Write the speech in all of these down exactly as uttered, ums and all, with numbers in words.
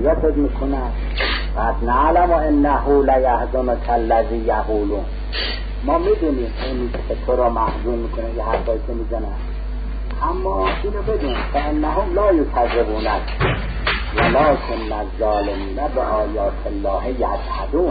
اذیتت میکنن. قد نعلم انه لیحزنک الذی یقولون، ما میدونیم اونی که تو را محزون میکنه یه حرفایی که میزنن، اما اینو بدون فانهم لا یکذبونک ولکن الظالمین بآیات الله یجحدون.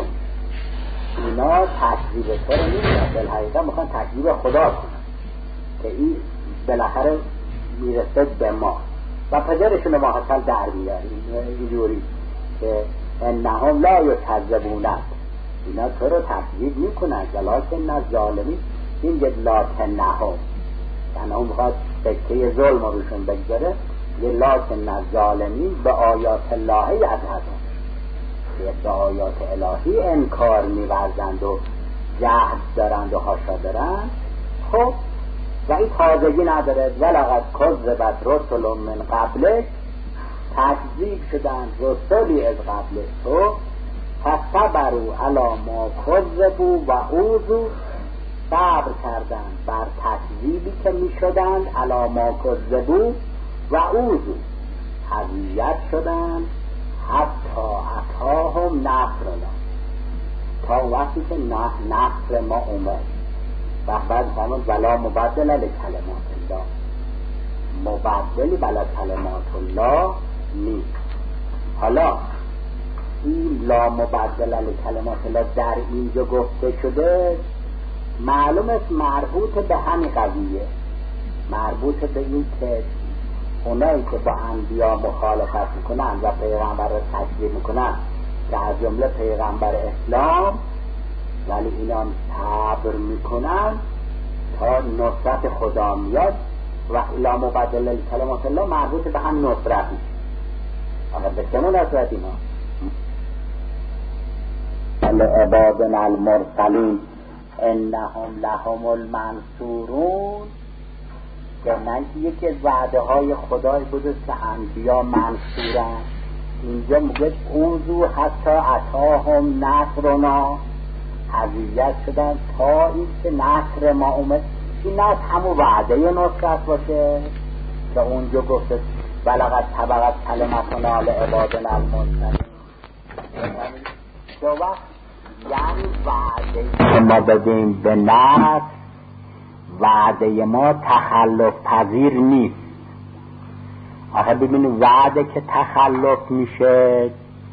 اینا تکذیب تو رو نمیکنن، بالحقیقه میخوان تکذیب خدا کنن که این بالاخره میرسه به ما و پدرشون ما حاصل در بیاریم اینجوری که انهم لا یکذبونک، اینا تو رو تکذیب میکنن ولکن الظالمین. این که لکنهم یعنی اون بخواد سکه ظلم رو روشون بگذاره، یه لکن الظالمین به آیات الله یجحدون، که به آیات الهی انکار می‌ورزند و جهل دارند و حاشا دارند. خب و این تازگی نداره. ولقد کذبت رسل من قبلک، تکذیب شدند رسولی از قبل تو، فصبروا علی ما کذبوا و اوذوا، صبر کردند بر تکذیبی که میشدند، علی ما کذبوا و اوذوا، اذیت شدند حتی اتاهم نصرنا، تا وقتی که نصر ما اومد. و بعد فرمود ولا مبدل لکلمات الله، مبدلی بلا کلمات الله نیست. حالا این لا مبدل لکلمات الله در اینجا گفته شده، معلوم است مربوط به همین قضیه، مربوط به این که اونایی که با انبیا مخالفت میکنن و پیغمبر رو تکذیب میکنن، که از جمله پیغمبر اسلام، ولی اینا صبر میکنن تا نصرت خدا میاد. و لا مبدل کلمات الله مربوط به هم نصرت میشه. اما به چه نصرت اینا؟ لعبادنا المرسلین انهم لهم المنصورون، که من یکی از وعده های خدای بوده که انبیا منصورن. اینجا میگه اوذوا حتی اتاهم نصرنا، اذیت شدن تا این که نصر ما اومد. این نصر همون وعده نصرت باشه که اونجا گفته ولقد سبقت کلمتنا لعبادنا المرسلین. دو وقت یعنی وعده ما بدیم به نصر، وعده ما تخلف پذیر نیست. آخه ببینید وعده که تخلف میشه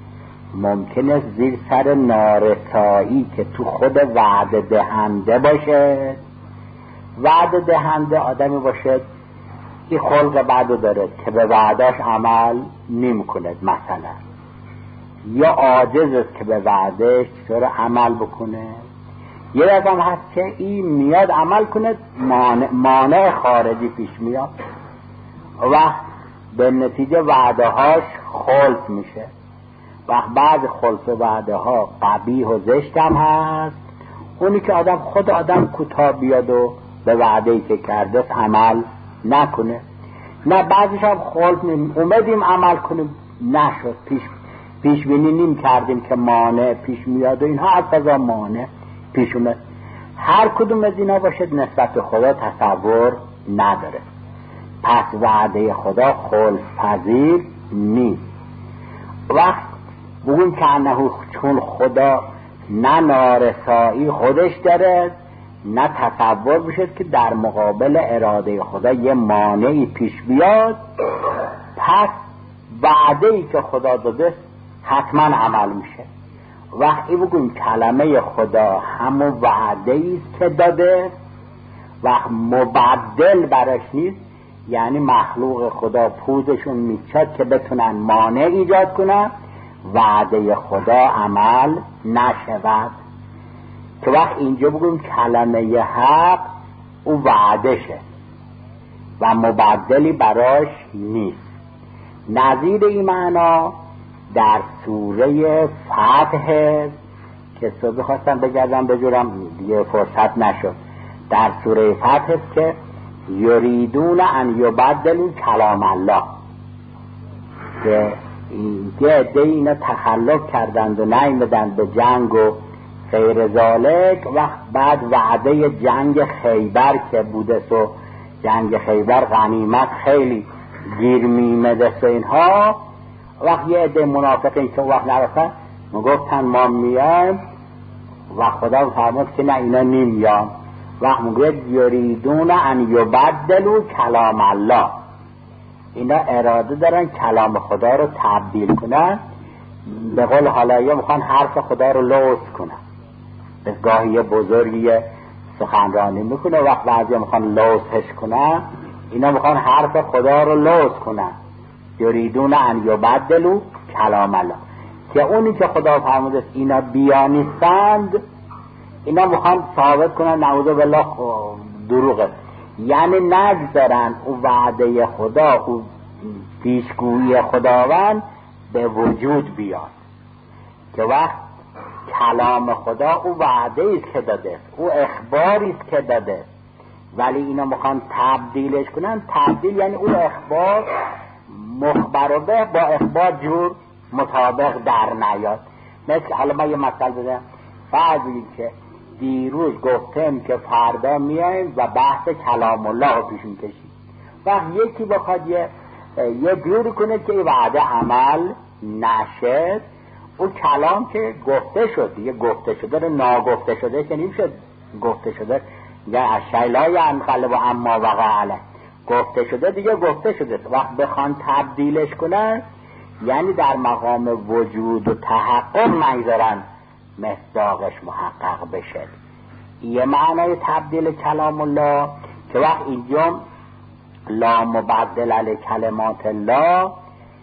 ممکنه زیر سر نارسایی که تو خود وعده دهنده باشه. وعده دهنده آدمی باشه این خلق بعدو داره که به وعدهش عمل نمی کند، مثلا یا عاجز است که به وعدهش چطور عمل بکنه. یه رقم هست که این میاد عمل کنه، مانع, مانع خارجی پیش میاد و به نتیجه وعده هاش خلط میشه. و بعض خلط وعده ها قبیح و زشت هم هست، اونی که آدم خود آدم کوتاه بیاد و به وعده‌ای که کرده عمل نکنه. نه بعضیش هم خلط نیم اومدیم عمل کنیم نشد، پیش پیش بینی نیم کردیم که مانع پیش میاد و اینها از قضا مانع پیش اومد. هر کدوم از اینا باشد نسبت خدا تصور نداره، پس وعده خدا خلف پذیر نیست. وقت بگون که انه چون خدا نه نارسایی خودش داره نه تصور بشد که در مقابل اراده خدا یه مانعی پیش بیاد، پس وعده‌ای که خدا داده حتما عمل میشه. وقتی بگویم کلمه خدا همون وعده‌ای است که داده و مبدل برش نیست، یعنی مخلوق خدا پوزشون میچد که بتونن مانع ایجاد کنن وعده خدا عمل نشود. که وقت اینجا بگویم کلمه حق او وعدشه و مبدلی براش نیست. نظیر این معنا در سوره فتح که صبح خواستم بگردم بجورم دیگه فرصت نشد، در سوره فتح که یریدون ان یبدلوا کلام الله، که یه عده اینا تخلف کردند و نیامدند به جنگ و غیر ذالک. وقت بعد وعده جنگ خیبر که بوده و جنگ خیبر غنیمت خیلی گیر میمده و اینها، وقت یه عده منافقین که وقت نرفتن میگفتن ما میایم و خدا فرمود که نه اینا نمیان. وقت میگوید یریدون ان یبدلوا کلام الله، اینا اراده دارن کلام خدا رو تبدیل کنن. به قول حالاییه میخوان حرف خدا رو لوث کنن. به گاهی بزرگی سخنرانی میکنه، وقت بعضی میخوان لوثش کنن، اینا میخوان حرف خدا رو لوث کنن. یریدون ان یبدلوا کلام الله، که اونی که خدا فرموده اینا بیانیستند، اینا میخوان ثابت کنن نعوذ بالله دروغه. یعنی نگذارن او وعده خدا، او پیشگویی خداوند به وجود بیاد، که وقت کلام خدا او وعده است که داده، او اخباری است که داده، ولی اینا میخوان تبدیلش کنن. تبدیل یعنی او اخبار مخبر به با اخبار جور مطابق در نیاد. مثل حالا من یه مثال بزنم، فرضی که دیروز گفتم که فردا میایم و بحث کلام الله رو پیش میکشیم، وقت یکی بخواد یه یه جوری کنه که این وعده عمل نشد، او کلام که گفته شد دیگه گفته شده، ناگفته شده که نمیشه گفته شده، یا اشیاء لا ينقلب اما وقع علیه، گفته شده دیگه گفته شده. وقت بخوان تبدیلش کنن یعنی در مقام وجود و تحقق نگذارن مصداقش محقق بشه. یه معنای تبدیل کلام الله که وقت اینجا لا مبدل لکلمات الله،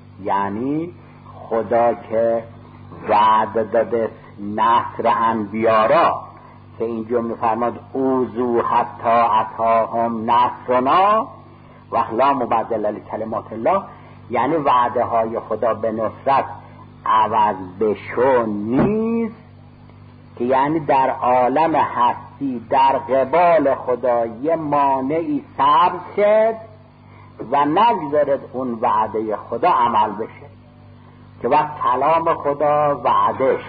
یعنی خدا که وعده داده نصر انبیا را، که اینجا میفرماد اوذوا حتی اتاهم نصرنا، و لا مبدل لکلمات الله یعنی وعده های خدا به نصرت عوض بشو نیست، که یعنی در عالم هستی در قبال خدا یه مانعی سبز شد و نگذارد اون وعده خدا عمل بشه، که وقت کلام خدا وعدش،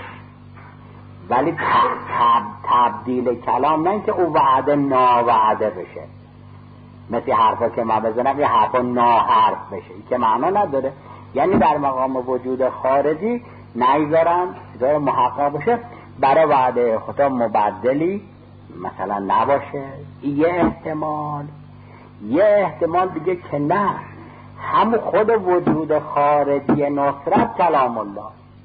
ولی تب تبدیل کلام نه که او وعده ناوعده بشه، مثل حرفا که ما بزنم یه حرفا ناحرف بشه، این که معنا نداره. یعنی در مقام وجود خارجی نگذارن داره محقق بشه، برای وعده خدا مبدلی مثلا نباشه. یه احتمال یه احتمال دیگه که نه، هم خود وجود خارجی نصرت کلام الله.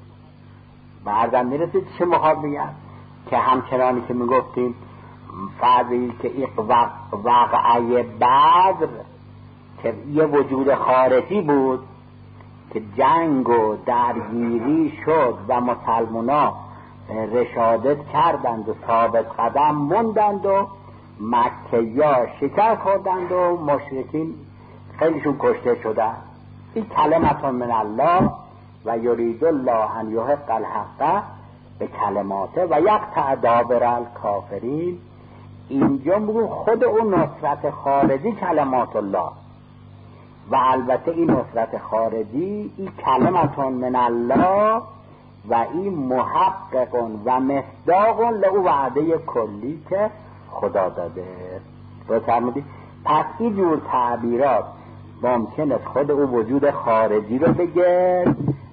بعدم میرسید چه مخواد بگم که همچنانی که میگفتیم فرضی که این واقعه بدر که یه وجود خارجی بود که جنگ و درگیری شد و مسلمونا رشادت کردند و ثابت قدم موندند و مکه‌یا شکست خوردند و مشرکین خیلیشون کشته شدند. این کلمت من الله و یرید الله ان یحق الحق به کلماته و یقطع دابر الکافرین. اینجا میگو خود اون نصرت خارجی کلمات الله، و البته این نصرت خارجی این کلمت من الله و این محقق و مصداق له وعده کلی که خدا داده. رو فرمودی پس این جور تعبیرات ممکن است خود او وجود خارجی رو بگه،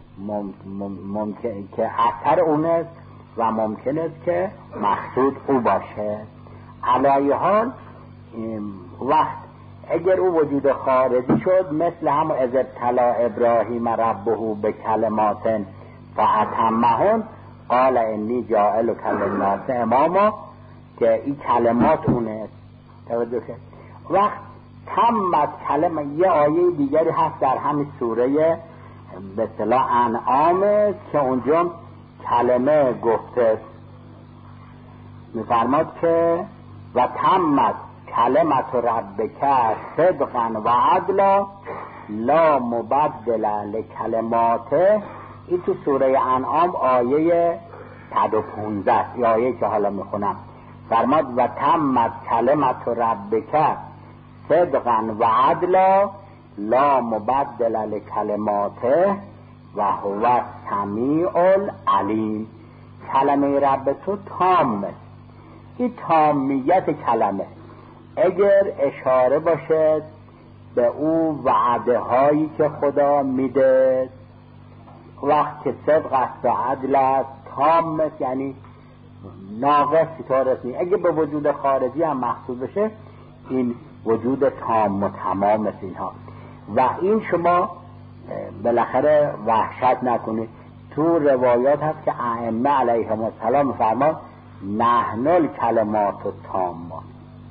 ممکن که اثر اون است و ممکن است که مقصود او باشه. علی حال وقت اگر او وجود خارجی شد مثل هم از ابتلا ابراهیم ربه به کلمات فاتمهن قال انی جاعلک للناس اماما، که این کلمات اونه. توجه کن وقت تمت کلمه. یه آیه دیگری هست در همین سوره به اصطلاح انعام که اونجا کلمه گفته، میفرماد که و تمت کلمت ربک صدقا و عدلا لا مبدل لکلماته. این تو سوره انعام آیه صد و پانزده، یا آیه که حالا میخونم، فرماد و تمت کلمت ربک صدقا و عدلا لا مبدل لکلماته و هو سمیع العلیم. کلمه رب تو تامه. این تامیت کلمه اگر اشاره باشد به او وعده هایی که خدا میده وقت که صدق است و عدل است تام است، یعنی ناقصی طورست نیست. اگه به وجود خارجی هم محسوب بشه این وجود تام و تمام است اینها. و این شما بالاخره وحشت نکنید. تو روایات هست که ائمه علیهم السلام فرمان نحن الکلمات التامه،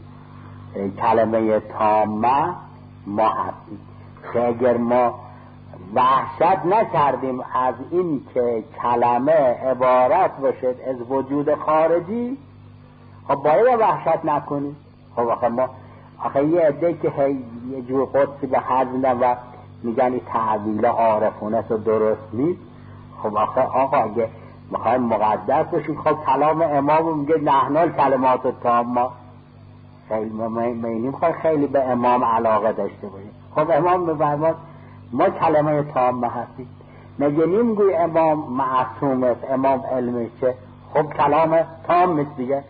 کلمه تامه ما هستیم. که اگر ما وحشت نکردیم از این که کلمه عبارت باشد از وجود خارجی، خب باید وحشت نکنیم. خب آخه ما آخه یه عده که هی یه جور قدسی به حد میدن و میگن این تعویل عارفونه است و درست نیست. خب آخه آقا اگه میخوایم مقدس باشیم خب کلام امام میگه نحن الکلمات التامه، خیلی ما نمیخوایم خیلی به امام علاقه داشته باشیم. خب امام میفرماد ما کلمه تامه هستیم. مگه نمیگوی امام معصوم است، امام علمش چه؟ خب کلام تام است دیگه.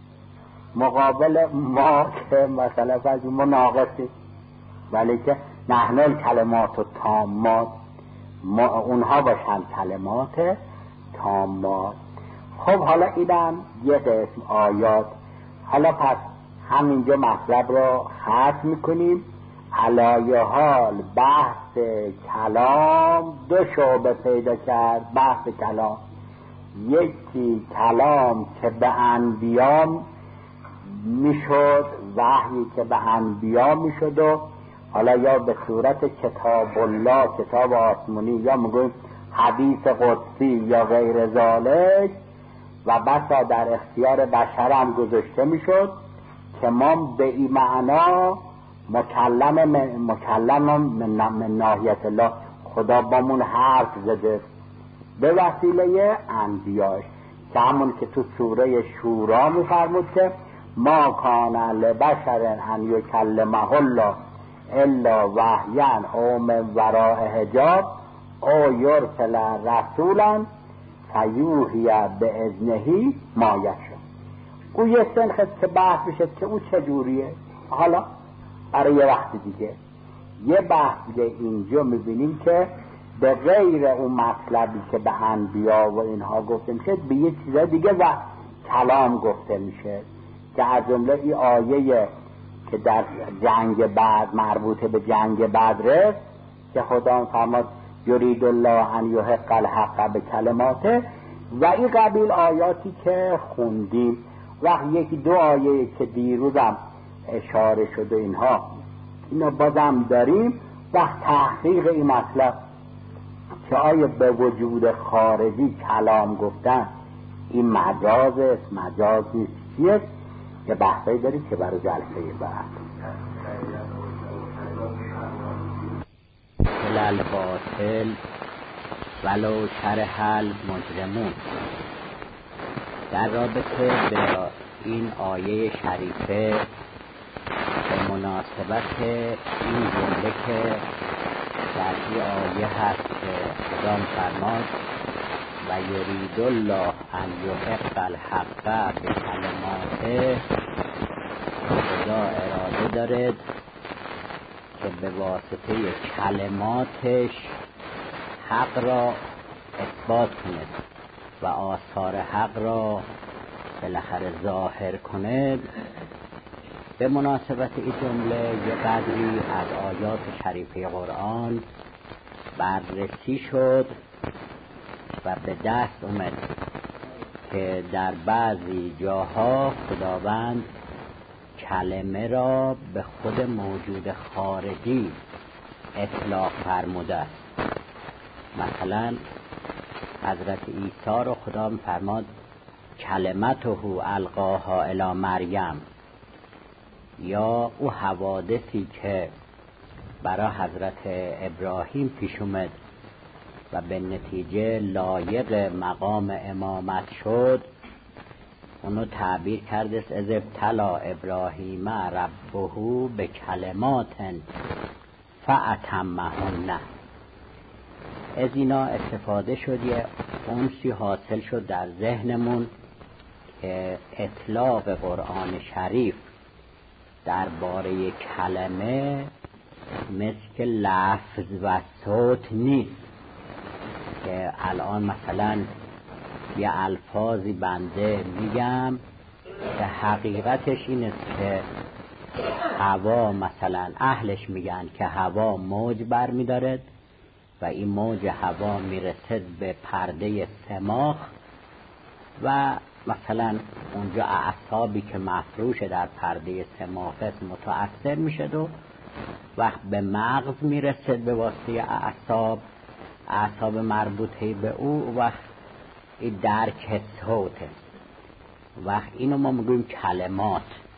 مقابل ما که مثلا فرض ما ناقصی، ولی که نحن الکلمات التامات، ما اونها باشن کلمات تامات. خب حالا اینم یه قسم آیات. حالا پس همینجا مطلب رو ختم میکنیم. علایه حال بحث کلام دو شعبه پیدا کرد. بحث کلام یکی کلام که به انبیا میشد، وحی که به انبیا میشد و حالا یا به صورت کتاب الله، کتاب آسمانی، یا میگویم حدیث قدسی یا غیر ذالک، و بسا در اختیار بشر هم گذاشته میشد که ما به این معنا مکلم مکلم من, من ناحیت الله، خدا بامون حرف زده به وسیله انبیاش، که همون که تو سوره شورا میفرمود که ما کان لبشر ان یکلمه الله الا وحیا او من وراء حجاب او یرسل رسولا فیوحی باذنه ما یشاء. او یه سنخ که بحث میشه که او چجوریه، حالا برای یه وقت دیگه. یه بحث دیگه اینجا میبینیم که به غیر اون مطلبی که به انبیا و اینها گفته میشه به یه چیز دیگه و کلام گفته میشه، که از جمله این آیه که در جنگ بعد مربوط به جنگ بدر که خدا فرمود یرید الله ان یحق الحق بکلماته، و این قبیل آیاتی که خوندیم. وقت یکی دو آیه که دیروزم اشاره شده اینها اینا بازم داریم. وقت تحقیق این مطلب که آیا به وجود خارجی کلام گفتن این مجاز است مجاز نیست چیه، یه بحثایی داریم که برای جلسه بعد. الباطل ولو شرح المجرمون. در رابطه به این آیه شریفه به مناسبت این جمله که در این آیه هست که خدا فرماد و یرید الله ان یحق الحق بکلماته، خدا اراده دارد که به واسطه کلماتش حق را اثبات کند و آثار حق را بالاخره ظاهر کند. به مناسبت این جمله یه قدری از آیات شریفه قرآن بررسی شد و به دست اومد که در بعضی جاها خداوند کلمه را به خود موجود خارجی اطلاق فرموده است. مثلا حضرت عیسی را خدا فرماد کلمته القاها الی مریم، یا او حوادثی که برای حضرت ابراهیم پیش اومد و به نتیجه لایق مقام امامت شد، اونو تعبیر کرده از ابتلا ابراهیم ربه به کلمات فاتمهن. از اینا استفاده شد، یه انسی حاصل شد در ذهنمون که اطلاق قرآن شریف درباره کلمه مثل لفظ و صوت نیست. که الان مثلا یه الفاظی بنده میگم که حقیقتش این است که هوا مثلا اهلش میگن که هوا موج بر میدارد و این موج هوا میرسد به پرده سماخ و مثلا اونجا اعصابی که مفروشه در پرده سماخ متأثر میشد و وقت به مغز میرسد به واسطه اعصاب اعصاب مربوطه به او وقت این درک صوته وقت اینو ما میگویم کلمات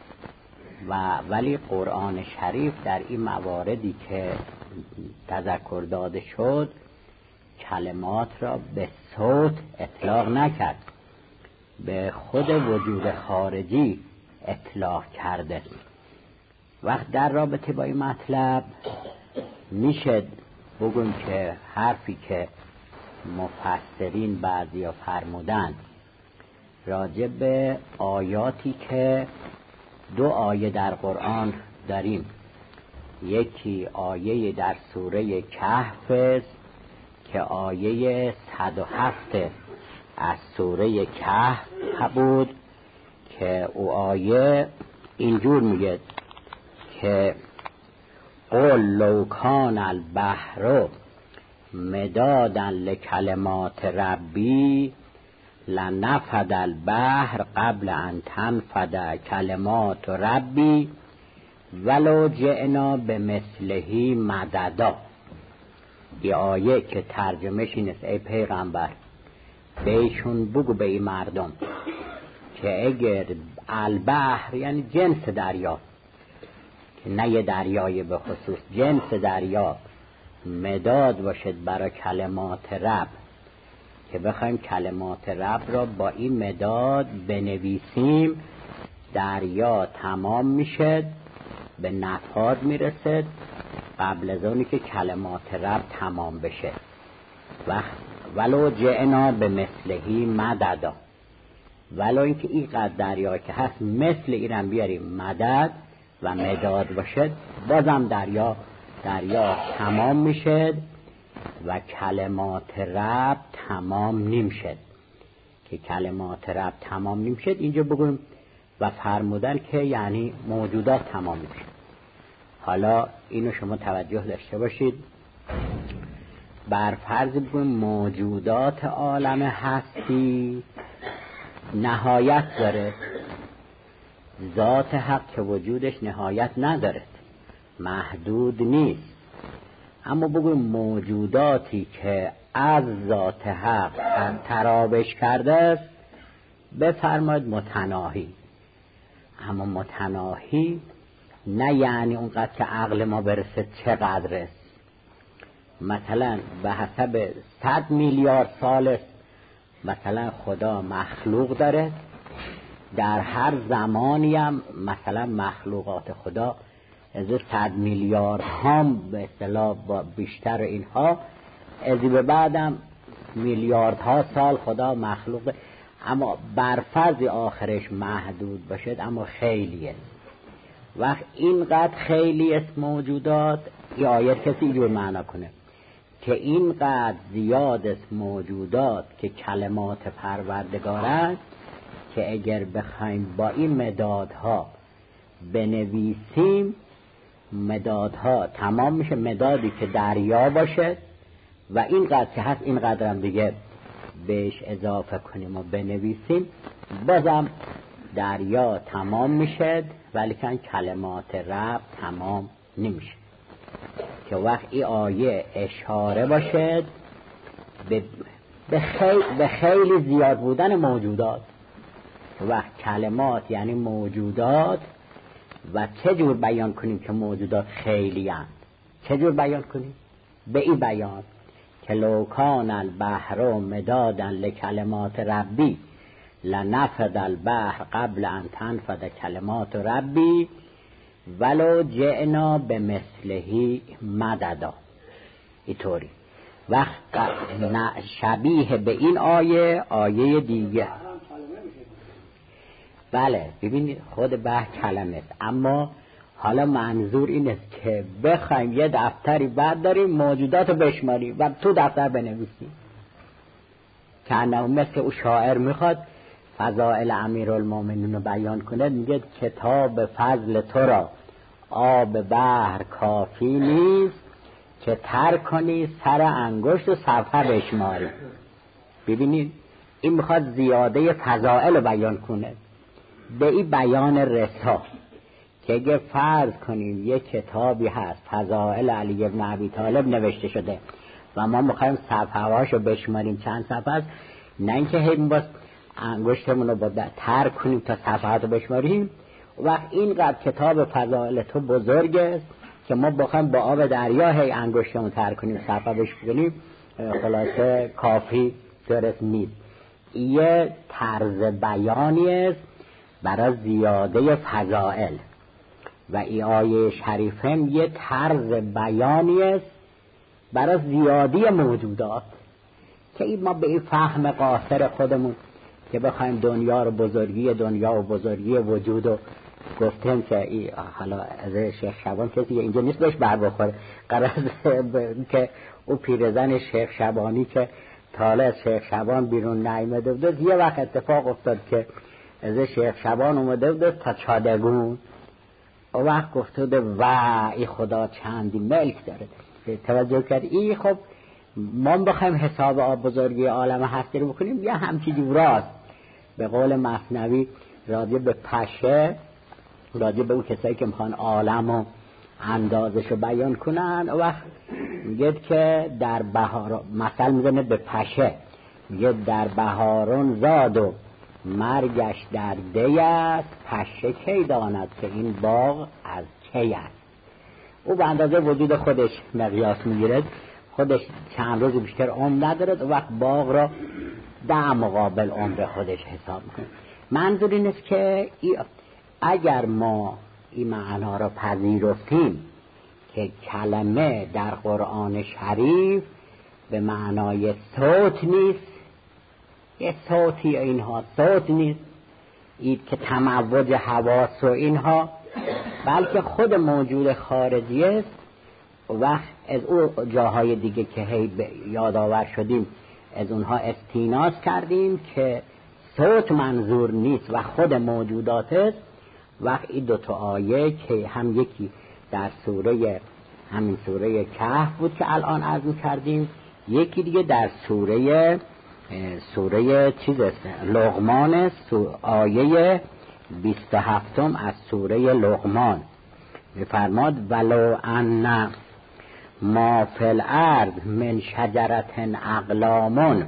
و ولی قرآن شریف در این مواردی که تذکر داده شد کلمات را به صوت اطلاق نکرد، به خود وجود خارجی اطلاق کرده. وقت در رابطه با این مطلب میشه بگویم که حرفی که مفسرین بعضیا فرمودن راجع به آیاتی که دو آیه در قرآن داریم، یکی آیه در سوره کهف است که آیه صد و هفت از سوره کهف بود که او آیه اینجور میگه که قل لو کان البحر مدادا لکلمات ربی لنفد البحر قبل ان تنفد کلمات ربی ولو جئنا بمثله مددا. این آیه که ترجمهش این است ای پیغمبر بهشون بگو به این مردم که اگر البحر یعنی جنس دریا، که نه یه دریای به خصوص، جنس دریا مداد باشد برای کلمات رب، که بخوایم کلمات رب را با این مداد بنویسیم دریا تمام میشد، به نفاد میرسد قبل از اونی که کلمات رب تمام بشه. و ولو جئنا به مثلهی مددا، ولو اینکه این قدر دریا که هست مثل ایران بیاریم مدد و مداد باشد بازم دریا دریا تمام میشد و کلمات رب تمام نمیشد. که کلمات رب تمام نمیشد اینجا بگویم و فرمودن که یعنی موجودات تمام نمیشد. حالا اینو شما توجه داشته باشید، بر فرض بگویم موجودات عالم هستی نهایت داره، ذات حق که وجودش نهایت نداره، محدود نیست، اما بگویم موجوداتی که از ذات حق ترابش کرده است بفرماید متناهی. اما متناهی نه یعنی اونقدر که عقل ما برسه چقدر است، مثلا به حسب صد میلیارد سال است مثلا خدا مخلوق داره، در هر زمانی هم مثلا مخلوقات خدا از صد میلیارد هم به اصطلاح بیشتر اینها از به بعدم میلیاردها سال خدا مخلوق، اما بر فرض آخرش محدود باشد اما خیلی است. وقت اینقدر خیلی است موجودات، این آیت کسی اینجور معنا کنه که اینقدر زیاد است موجودات که کلمات پروردگارند که اگر بخوایم با این مدادها بنویسیم مدادها تمام میشه، مدادی که دریا باشد و اینقدر که هست اینقدر هم دیگه بهش اضافه کنیم و بنویسیم بازم دریا تمام میشد، ولی کن کلمات رب تمام نمیشه. که وقت این آیه اشاره باشد به, به, خیلی, به خیلی زیاد بودن موجودات. وقت کلمات یعنی موجودات و چه جور بیان کنیم که موجودات خیلی هست، چه جور بیان کنیم؟ به این بیان که لو کان البحر مدادا لکلمات ربی لنفد البحر قبل ان تنفد کلمات ربی ولو جئنا به مثله مددا. اینطوری وقت شبیه به این آیه آیه دیگه، بله ببینید خود به کلمه است، اما حالا منظور این است که بخوایم یه دفتری بعد داریم موجودات رو بشماریم و تو دفتر بنویسیم، که انه مثل او شاعر میخواد فضائل امیرالمومنین رو بیان کنه، میگه کتاب فضل تو را آب بحر کافی نیست که تر کنی سر انگشت و صفحه بشماری. ببینید این میخواد زیاده فضائل رو بیان کنه به این بیان رسا، که اگه فرض کنیم یک کتابی هست فضائل علی ابن ابی طالب نوشته شده و ما میخوایم صفحه هاشو بشماریم چند صفحه است، نه اینکه هی باز انگشتمون رو با تر کنیم تا صفحات رو بشماریم. وقت اینقدر کتاب فضائل تو بزرگ است که ما بخوایم با آب دریا هی انگشتمون تر کنیم صفحه بشماریم، خلاصه کافی درست نیست. یه طرز بیانی است برای زیاده فضائل و ای آیه شریفه هم یه طرز بیانی است برای زیادی موجودات، که این ما به این فهم قاصر خودمون که بخوایم دنیا رو بزرگی دنیا و بزرگی وجود رو گفتیم که ای حالا از شیخ شبان کسی اینجا نیست بهش بر بخوره، قرار که او پیرزن شیخ شبانی که تاله از شیخ شبان بیرون نیامده بود، یه وقت اتفاق افتاد که از شیخ شبان اومده بود تا چادگون، او وقت گفته بود و ای خدا چندی ملک داره. توجه کرد ای خب ما بخوایم حساب آب بزرگی عالم هستی رو بکنیم یا همچی جوراست. به قول مثنوی راجع به پشه، راجع به اون کسایی که میخوان عالم و اندازش رو بیان کنن، او وقت میگه که در بهار مثل میزنه به پشه، میگه در بهارون زاد و مرگش در دی است، پشه کی داند که این باغ از کی است. او به اندازه وجود خودش مقیاس میگیره، خودش چند روز بیشتر عمر ندارد و وقت باغ را ده مقابل عمر خودش حساب میکنه. منظور این است که اگر ما این معنا را پذیرفتیم که کلمه در قرآن شریف به معنای صوت نیست، یه صوتی اینها صوت نیست این که تموج حواس و اینها، بلکه خود موجود خارجی است. وقت از او جاهای دیگه که هی یادآور شدیم از اونها استیناس کردیم که صوت منظور نیست و خود موجودات است. وقت این دو تا آیه که هم یکی در سوره همین سوره کهف بود که الان عرض کردیم، یکی دیگه در سوره سوره چیز است لقمان است، آیه بیست و هفتم از سوره لقمان می‌فرماد ولو ان ما فی الارض من شجرة اقلام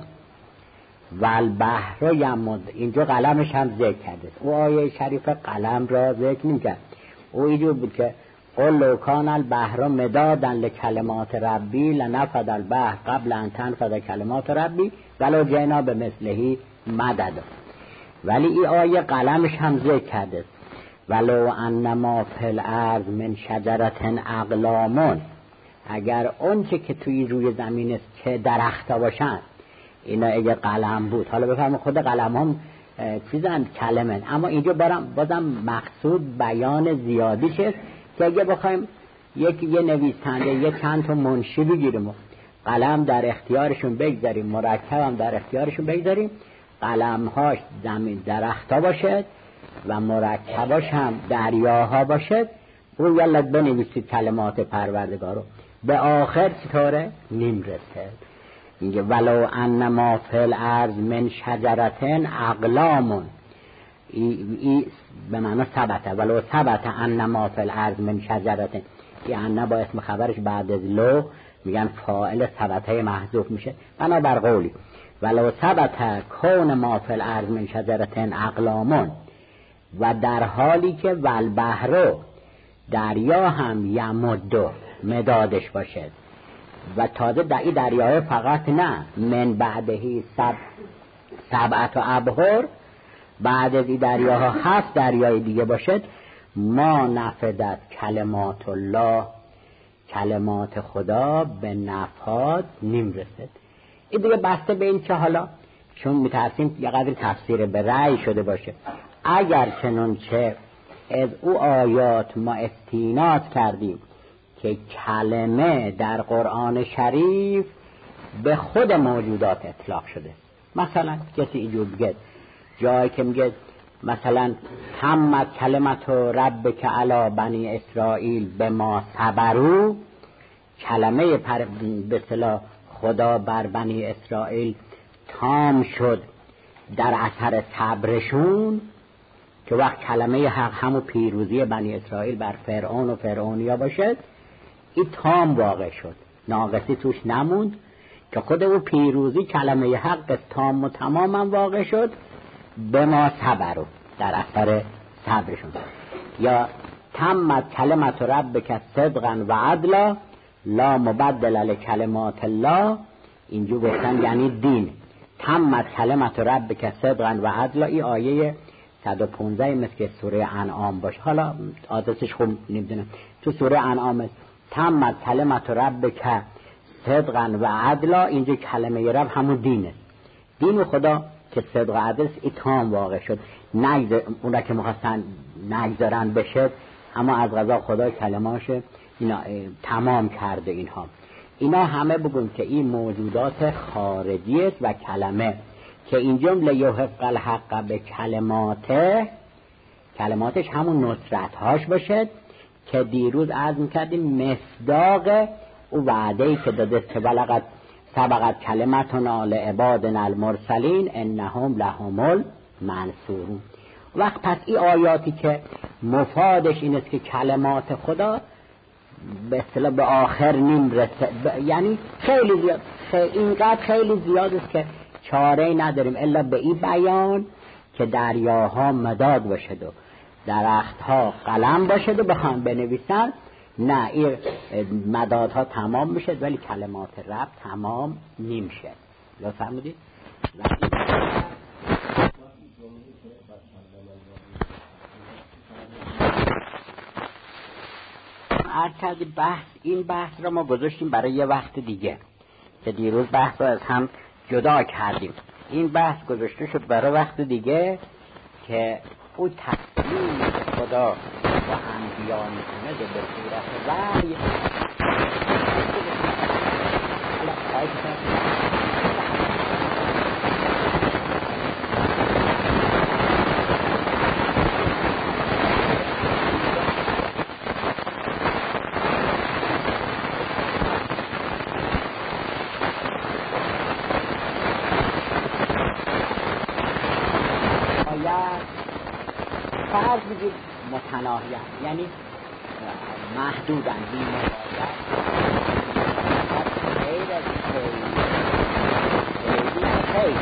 والبحر یمد. اینجا قلمش هم ذکر کرده، او آیه شریف قلم را ذکر نمی‌کرد. او اینجور بود که قل لو کان البحر مدادا لکلمات ربی لنفد البحر قبل ان تنفد کلمات ربی ولو جئنا بمثله مددا. ولی این آیه قلمش هم ذکر کرده ولو ان ما فی الارض من شجرة اقلام، اگر اون چه که توی روی زمین است که درخت باشن اینا اگه قلم بود. حالا بفرمایید خود قلم هم چیزن کلمه، اما اینجا بارم بازم مقصود بیان زیادی شد که اگه بخوایم یک یه نویسنده یه چند تا منشی بگیریم و قلم در اختیارشون بگذاریم، مرکب هم در اختیارشون بگذاریم، قلمهاش زمین درختا باشد و مرکباش هم دریاها باشد، او یلا بنویسید کلمات پروردگارو، به آخر چطوره نمیرسد. میگه ولو ان ما فی الارض من شجرة اقلام، ای, ای به معنی ثبته، ولو ثبت ان ما فی الارض من شجرة، یعنی با اسم خبرش بعد از لو میگن فاعل ثبته محذوف میشه. بنابر قولی ولو ثبت کون ما فی الارض من شجرة اقلام، و در حالی که والبحر دریا هم یمد مدادش باشد، و تازه در این دریای فقط نه من بعدهی سب سبعت و ابحر، بعد از این دریاها هفت دریای دیگه باشد، ما نفدت کلمات الله، کلمات خدا به نفاد نمیرسد. این دیگه بسته به این که حالا چون میترسیم یه قدر تفسیر به رأی شده باشه، اگر چنانچه از او آیات ما استیناس کردیم که کلمه در قرآن شریف به خود موجودات اطلاق شده، مثلا کسی اینجور بگه، جایی که میگه مثلا تمت کلمت ربک علی بنی اسرائیل به ما صبروا، کلمه پر به اصطلاح خدا بر بنی اسرائیل تام شد در اثر صبرشون، که وقت کلمه حق همون پیروزی بنی اسرائیل بر فرعون و فرعونیا باشد، این تام واقع شد، ناقصی توش نموند، که خود او پیروزی کلمه حق تام و تماما واقع شد به ما صبروا، در اثر صبرشون. یا تمت کلمت ربک صدقا و عدلا لا مبدل لکلمات الله، اینجا گفتن یعنی دین. تمت کلمت ربک صدقا و عدلا، این آیه صد و پانزده مثل که سوره انعام باشه، حالا آدرسش خوب نمیدونم، تو سوره انعام است. تمت کلمت ربک صدقا و عدلا، اینجا کلمه رب همون دینه، دین خدا که صدق و عدل ای تام واقع شد، نگذار اون را که مخواستن نگذارن بشه، اما از قضا خدا کلماش اینا تمام کرده. اینها اینا همه بگم که این موجودات خارجی است و کلمه که این جمله یحق الحق به کلماته، کلماتش همون نصرتهاش باشد که دیروز عرض میکردیم مصداق او وعده‌ای که داده که بلغت سبقت کلمتنا لعبادنا المرسلین انهم لهم المنصورون. وقت پس این آیاتی که مفادش این است که کلمات خدا به اصطلاح به آخر نیم رسه، یعنی خیلی زیاد، خیلی اینقدر خیلی زیاد است که چاره نداریم الا به این بیان که دریاها مداد باشد و درختها قلم باشد و بخوان بنویسن. نه، این مدادها تمام میشد ولی کلمات رب تمام نمیشه. لطفا فرمودید. عرض کردیم بحث این بحث را ما گذاشتیم برای یه وقت دیگه که دیروز بحث را از هم جدا کردیم. این بحث گذاشته شد برای وقت دیگه که او تصمیم خدا و انبیا میکنه به صورت وحی. فرض بگید متناهی هست، یعنی محدودن، بی مقاید غیر از خیلی خیلی خیلی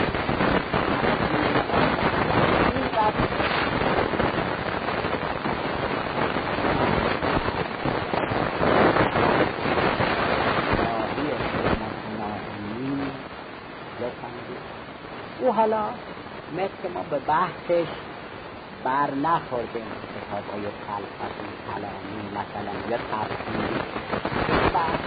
این قدر متناهی لطفا او حالا مثل ما به بحثش بر نخورده کتاب های فلسفی کلامی مثلا یا تفسیری بحث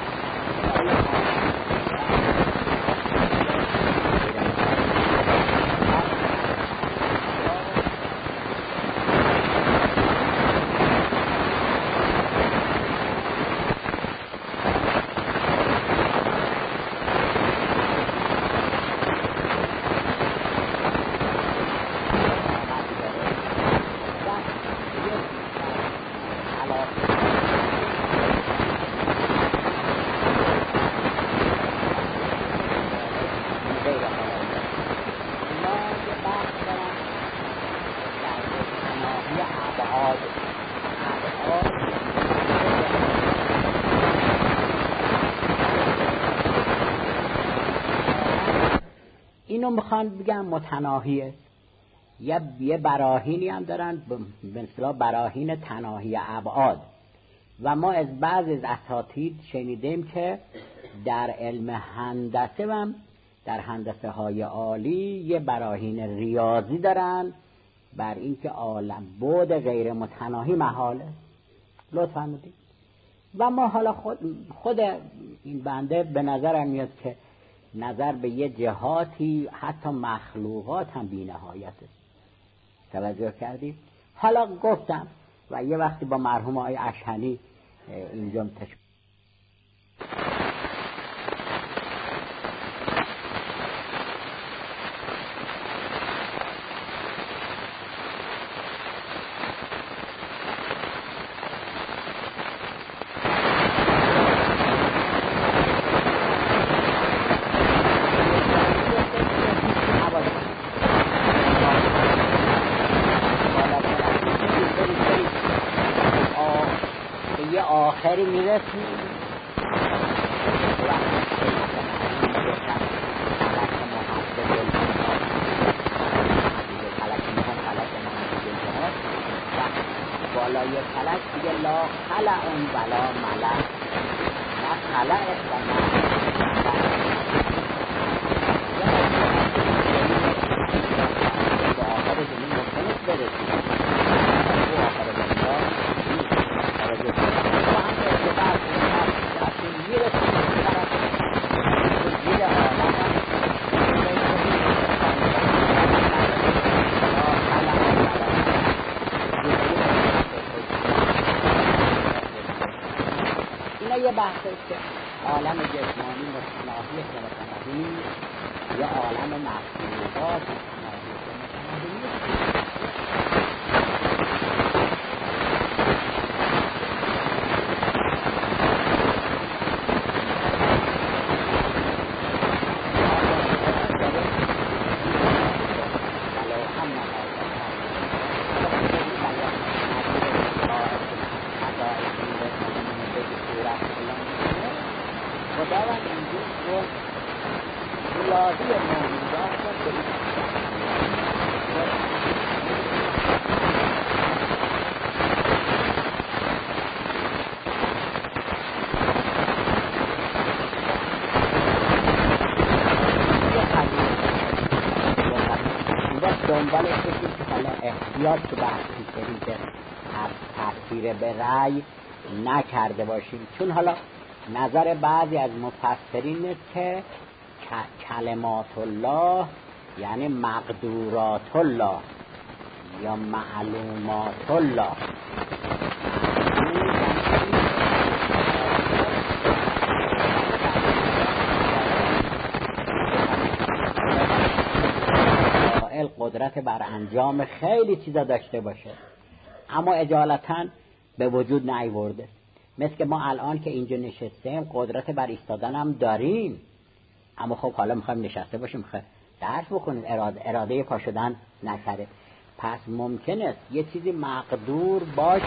اینو میخوان بگم متناهیه. یه یه براهینی هم دارن به اصطلاح براهین تناهی ابعاد و ما از بعض از اساتید شنیدیم که در علم هندسه و در هندسه های عالی یه براهین ریاضی دارن بر اینکه عالم بعد غیر متناهی محاله. لطفاً میدید و ما حالا خود خود این بنده به نظرم میاد که نظر به یه جهاتی حتی مخلوقات هم بی نهایته. توجه کردید؟ حالا گفتم و یه وقتی با مرحوم آقای اشهنی اینجا تش... میرسی بالای فلک دیگه لا خلع ولا ملک، نه خلع و نه به آخر زمین ممکنه برسید به آخر دنیا آخر دنیا با هم ارتباط رفتیم میرسید به طرف زیر عالم یه بحث است که عالم جسمانی متناهی است و متناهی نیست یا عالم مخلوقات متناهی است و متناهی نیست. خداوند اینجور رو ریاضی موجودات را برید دنبالش بکنید که حالا احتیاط که بحثی کنید که تفسیر به رأی نکرده باشیم، چون حالا نظر بعضی از مفسرین است که کلمات الله یعنی مقدورات الله یا معلومات الله، قدرت بر انجام خیلی چیزا داشته باشه اما اجالتا به وجود نیورده. مثل که ما الان که اینجا نشستیم قدرت بر ایستادن هم داریم، اما خب حالا میخوایم نشسته باشیم میخوایم درس بکنیم، اراده, اراده پا شدن نکرده. پس ممکن است یه چیزی مقدور باشه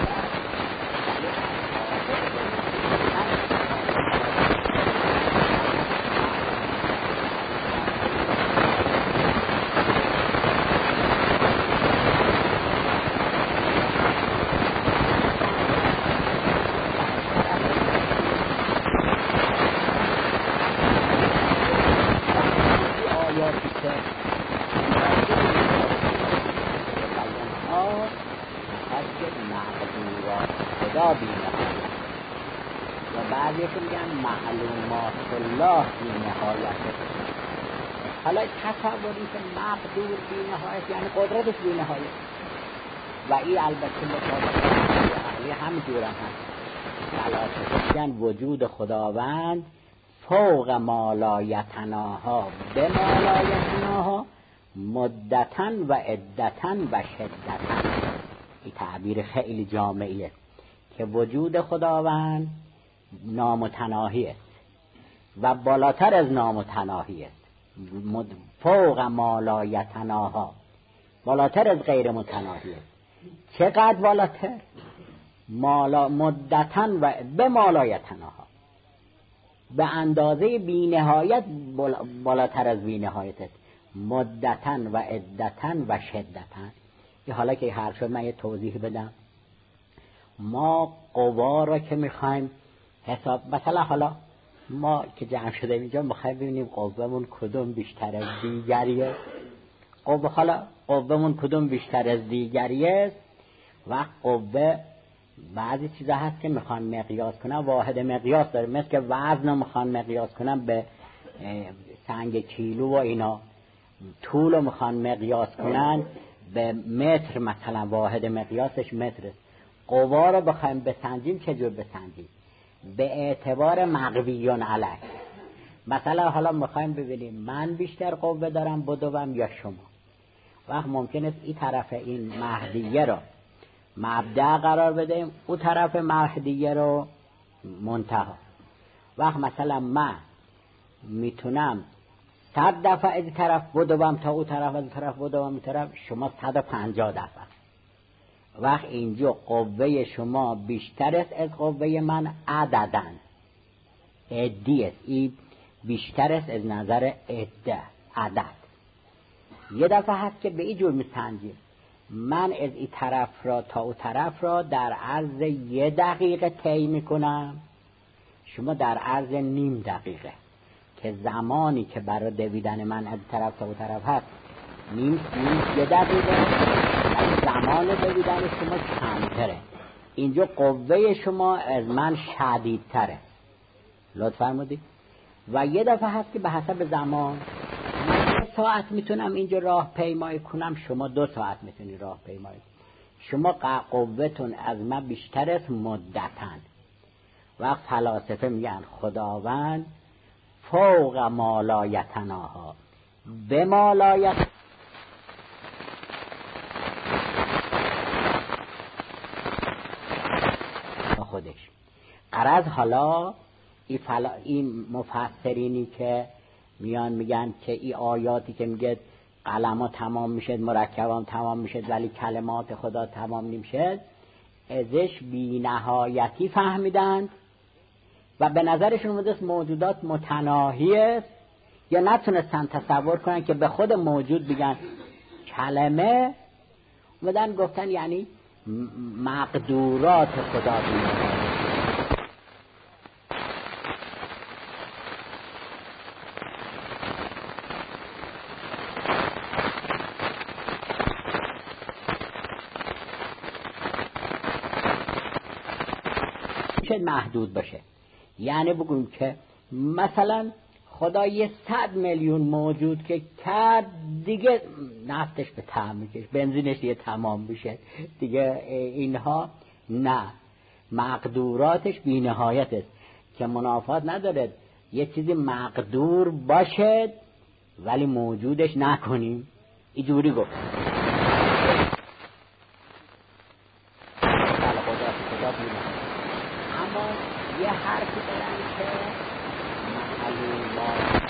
و بعضی که میگن معلومات الله بی نهایت. حالا تصوری که مقدور بی نهایت یعنی قدرتش بی نهایت و این البته مطابق اهلی همجور هم هست. خلاصه وجود خداوند فوق ما لا یتناها به ما لا یتناها مدتن و عدتن و شدتن. این تعبیر خیلی جامعیه که وجود خداوند نامتناهی است و بالاتر از نامتناهی است، فوق ما لا یتناها، بالاتر از غیر متناهی است. چقدر بالاتر؟ مالا مدتن و به ما لا یتناها، به اندازه بی نهایت بالاتر از بی نهایت است، مدتن و عدتن و شدتن. یه حالا که حرف شد من یه توضیح بدم. ما قوا را که میخوایم حساب، مثلا حالا ما که جمع شده اینجا میخوایم ببینیم قوامون کدوم بیشتر از دیگریه، قوه حالا قوامون کدوم بیشتر از دیگریه. و قوه بعضی چیزا هست که میخوان مقیاس کنن، واحد مقیاس داره، مثل که وزن رو میخوان مقیاس کنن به سنگ کیلو و اینا، طول رو میخوان مقیاس کنن به متر، مثلا واحد مقیاسش متره. قوا رو بخوایم بسنجیم چجور بسنجیم؟ به اعتبار مقویون علیه. مثلا حالا میخوایم ببینیم من بیشتر قوه دارم بدوم یا شما، وقت ممکن است این طرف این مهدیه رو مبدأ قرار بدیم، اون طرف مهدیه رو منتها. وقت مثلا من میتونم صد دفعه از طرف بدوم تا اون طرف، از طرف بدوم این طرف، شما صد و پنجاه دفعه. وقت اینجا قوه شما بیشتر است از قوه من عددن، عدی است، این بیشتر است از نظر عده عدد. یه دفعه هست که به این جور میسنجیم من از این طرف را تا اون طرف را در عرض یه دقیقه طی میکنم، شما در عرض نیم دقیقه، که زمانی که برای دویدن من از طرف تا اون طرف هست نیم نیم یه دقیقه، زمان دویدن شما کمتره. اینجا قوه شما از من شدیدتره، لطف فرمودید. و یه دفعه هست که به حسب زمان من یه ساعت میتونم اینجا راه پیمایی کنم، شما دو ساعت میتونی راه پیمایی. شما قوتون از من بیشتر است مدتن. وقت فلاسفه میگن خداوند فوق مالایتناها به مالایت خودش. غرض حالا این, فلا... این مفسرینی که میان میگن که این آیاتی که میگه قلم ها تمام میشد، مرکب هم تمام میشد، ولی کلمات خدا تمام نمیشد، ازش بی نهایتی فهمیدند و به نظرشون اومده موجودات متناهی است، یا نتونستن تصور کنن که به خود موجود بگن کلمه، اومدن گفتن یعنی مقدورات خدا بی نهایتی. محدود باشه، یعنی بگویم که مثلا خدا یه صد میلیون موجود که کرد دیگه نفتش به ته میکشه، بنزینش دیگه تمام بشه دیگه، اینها نه، مقدوراتش بی نهایت است که منافات نداره یه چیزی مقدور باشه ولی موجودش نکنیم. اینجوری گفت یه حرفی دارن که معلومات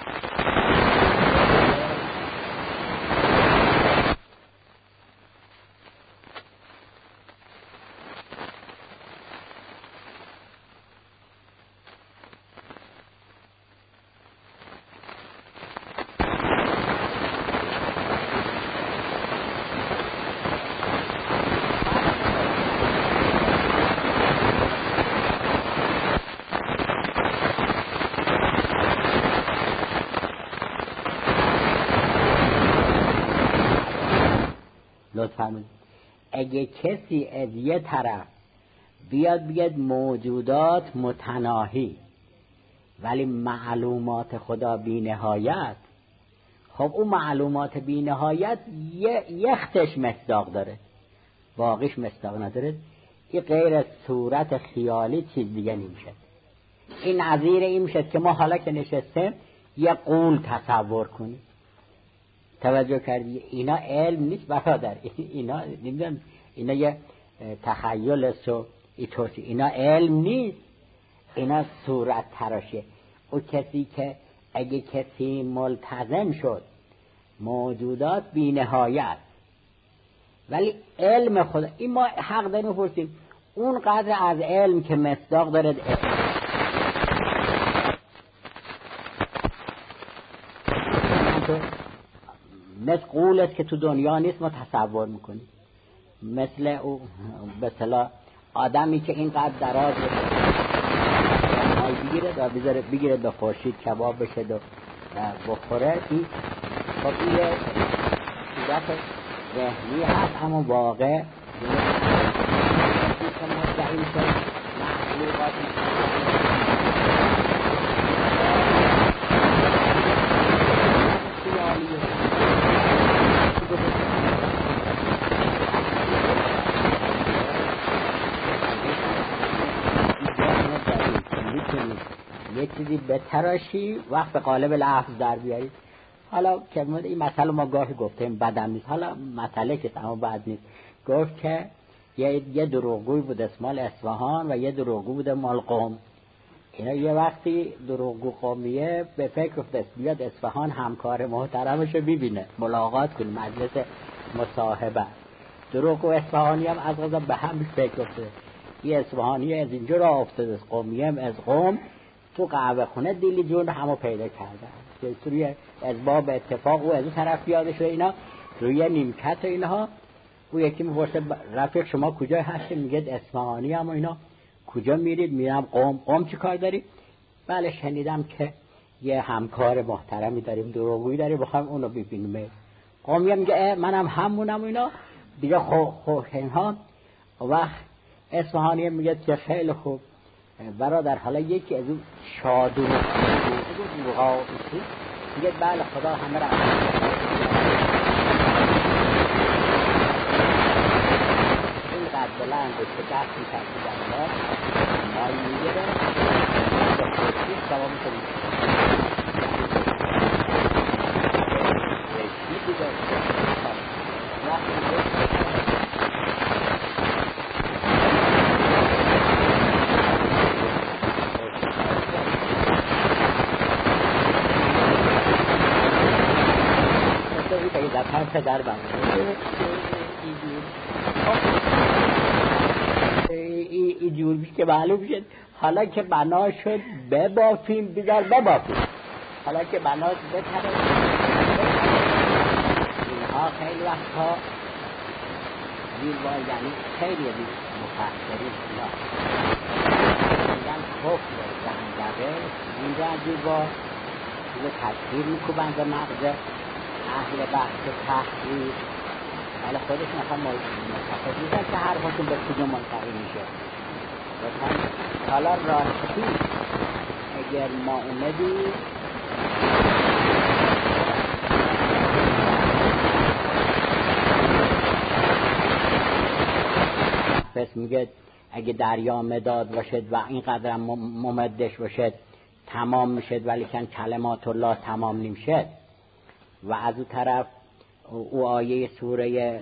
اگه کسی از یه طرف بیاد بیاد موجودات متناهی ولی معلومات خدا بی نهایت، خب اون معلومات بی نهایت یه یختش مصداق داره، باقیش مصداق نداره. این غیر از صورت خیالی چیز دیگه نمیشه. این نظیر این میشه که ما حالا که نشستیم یه قول تصور کنیم. توجه کردی؟ اینا علم نیست برادر، اینا نمیدونم، اینا یه تخیل است و ایتوسی، اینا علم نیست، اینا صورت تراشه. او کسی که اگه کسی ملتزم شد موجودات بی نهایت ولی علم خدا، این ما حق داریم بپرسیم اون قدر از علم که مصداق دارد مثل قول است که تو دنیا نیست ما تصور میکنیم، مثل او به اصطلاح آدمی که اینقدر دراز بگیره و بذاره بگیره به خورشید کباب بشه و بخوره، این خب این صورت ذهنی هست، اما واقع که مدعی شد مخلوقاتی یه چیزی به تراشی وقت به قالب لفظ در بیارید. حالا که این مسئله ما گاهی گفتیم بدم نیست، حالا مسئله که اما بد نیست. گفت که یه, یه دروغگوی بود اسمال اصفهان و یه دروغگو بود مال قم. اینا یه وقتی دروغگو قومیه به فکر افتاد بیاد اصفهان همکار محترمشو ببینه، ملاقات کنه، مجلس مصاحبه. دروغ و اصفهانی هم از غذا به هم فکر افتاده. یه اصفهانی از اینجا را افتاده از قومی هم از قوم تو قهوه خونه دیلی جون همو پیدا کردن که روی از باب اتفاق و از اون طرف پیاده شده اینا روی نیمکت و اینها. او یکی میپرسه رفیق شما کجا هستی؟ میگه اصفهانی هم و اینا. کجا میرید؟ میرم قم. قم چی کار داری؟ بله شنیدم که یه همکار محترمی داریم دروغگویی داریم بخوایم اونو ببینیم. قومی میگه منم همونم و اینا دیگه. خو خو اینها وقت اصفهانی میگه که خیلی خوب برادر حالا یکی از اون شادون دروغا میگه بله خدا همه را این قد بلند که دست میکرد در مال میگیره به خودشی سوا میکنی رشتی دیگه وقتی در هم پدر بند این جور بیش که معلوم شد حالا که بنا شد ببافیم بیدار ببافیم. حالا که بنا شد بکنه اینها خیلی وقتها دیربار یعنی خیلی دیر مفسرین اینا میگن حکم زندقه اینجا دیربار دیگه تشکیر میکوبن به مغزه اهل بحث تحقیق حالا خودش مثلا متفق میزن که هر حکم به کجا منتقی میشه. حالا راستی اگر ما اومدی پس میگه اگه دریا مداد باشد و اینقدر ممدش باشد تمام میشد ولی کن کلمات الله تمام نمیشد. و از اون طرف او آیه سوره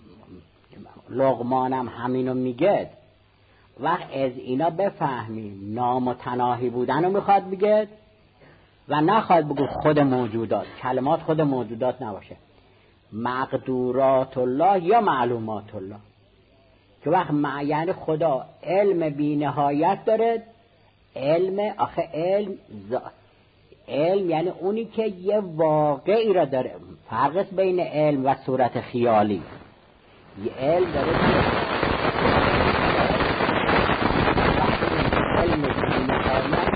لقمان هم همینو میگه. وقت از اینا بفهمیم نامتناهی بودن رو میخواد بگه و نخواد بگو خود موجودات کلمات خود موجودات نباشه مقدورات الله یا معلومات الله که وقت یعنی خدا علم بی نهایت داره. علم آخه علم ز... علم یعنی اونی که یه واقعی را داره. فرق است بین علم و صورت خیالی. یه علم داره علم بی نهایت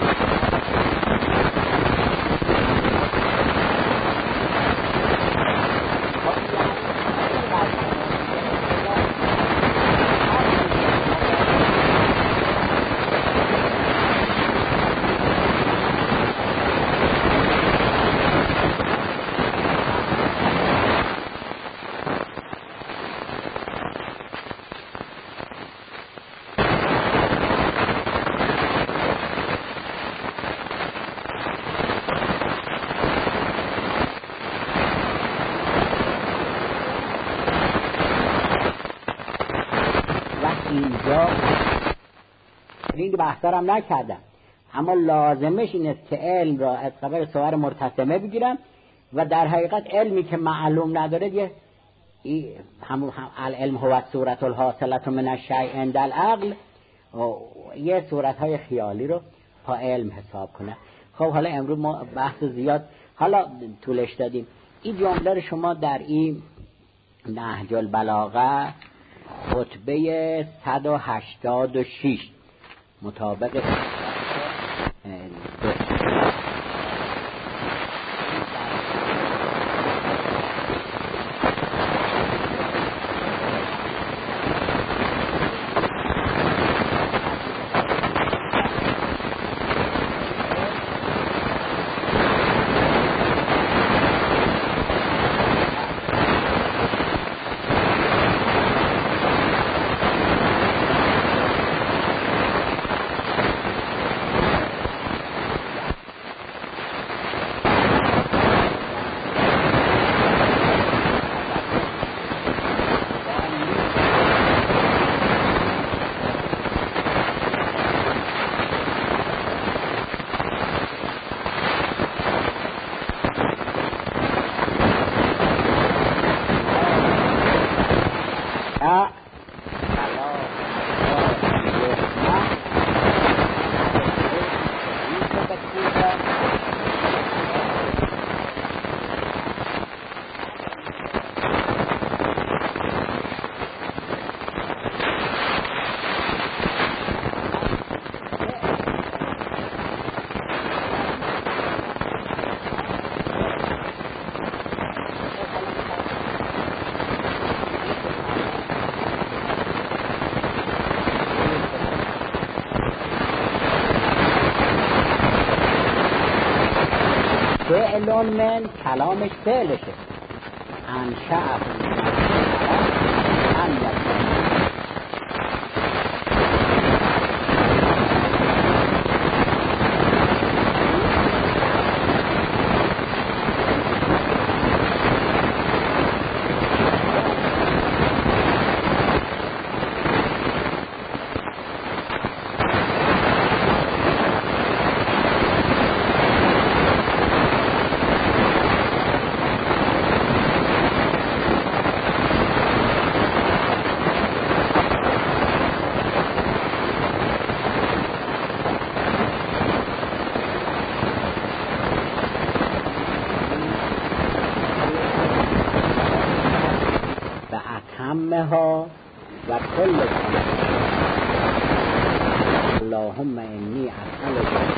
این بحثارم نکردم اما لازمش این است که علم را از قبل صور مرتسمه بگیرم و در حقیقت علمی که معلوم نداره یه همون هم العلم هو صورت الحاصلة من الشیء عند العقل یه صورتهای خیالی رو تا علم حساب کنه. خب حالا امروز ما بحث زیاد حالا طولش دادیم. این جمله رو شما در این نهج البلاغه خطبه صد و هشتاد و شش مطابق فعل من کلامش فعلشه انشأ هم ها و کل اللهم انی اسألک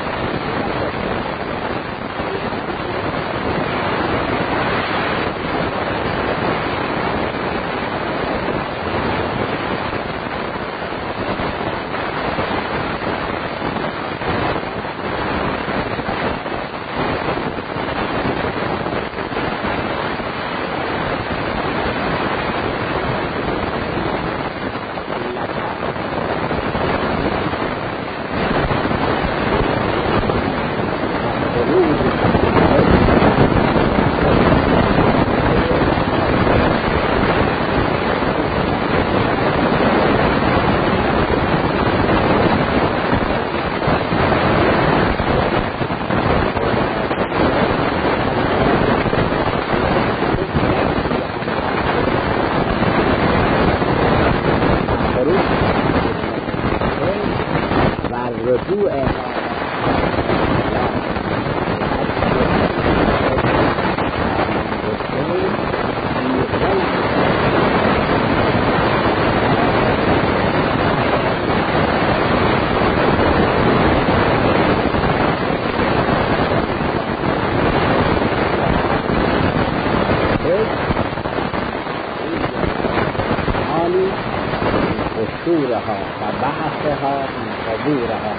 شورها و بعثها و زورها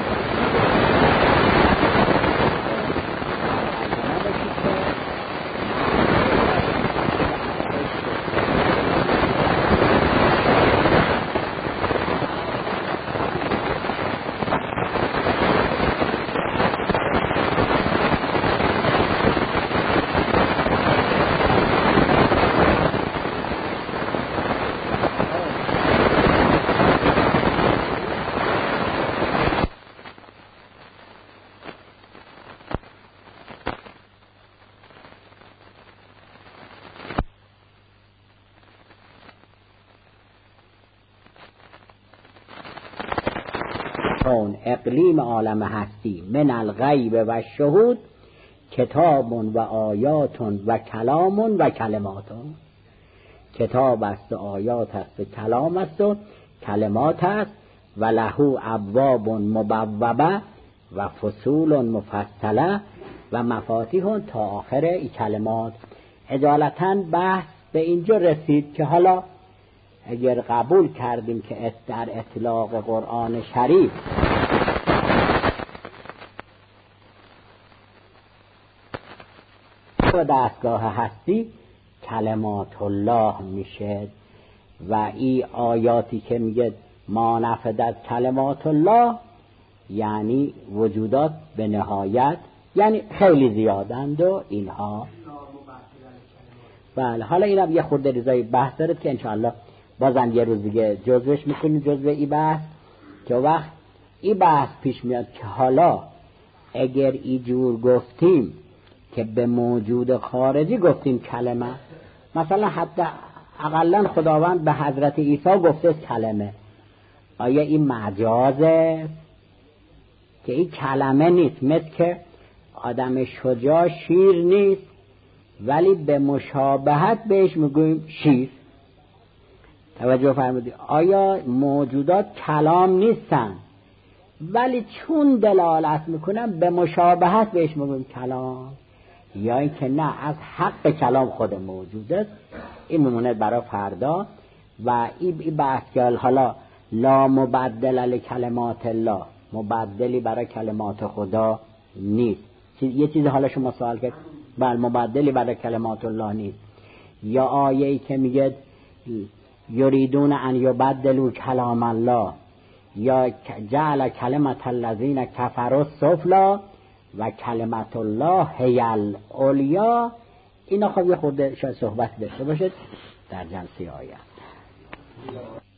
اقلیم عالم هستی من الغیب و شهود کتاب و آیات و کلام و کلمات. کتاب است و آیات است و کلام است و کلمات است و له ابواب مبوبه و فصول مفصله و مفاتیح تا آخر این کلمات. اجالتا بحث به اینجا رسید که حالا اگر قبول کردیم که در اطلاق قرآن شریف و دستگاه هستی کلمات الله میشه و این آیاتی که میگه ما نفدت کلمات الله یعنی وجودات به نهایت یعنی خیلی زیادند و اینها. بله حالا اینم یه خورده ریزای بحث داره که انشاءالله بازم یه روز دیگه جزوش میکنیم جزو ای بحث که وقت ای بحث پیش میاد که حالا اگر ای جور گفتیم که به موجود خارجی گفتیم کلمه، مثلا حتی اقلا خداوند به حضرت عیسی گفته کلمه، آیا این مجازه که این کلمه نیست؟ مثل که آدم شجاع شیر نیست ولی به مشابهت بهش میگویم شیر. توجه فرمودید؟ آیا موجودات کلام نیستن ولی چون دلالت میکنن به مشابهت بهش میگویم کلام، یا اینکه نه از حق کلام خود موجوده؟ این میمونه برای فردا. و این بحث که حالا لا مبدل لکلمات الله، مبدلی برای کلمات خدا نیست، یه چیز حالا شما سوال کرد بر مبدلی برای کلمات الله نیست. یا آیه‌ای که میگه یریدون ان یبدلوا کلام الله، یا جعل کلمت الذین کفروا السفلی و کلمت الله هی العلیا. اینا خب یه خورده شاید صحبت داشته باشد در جلسه آینده.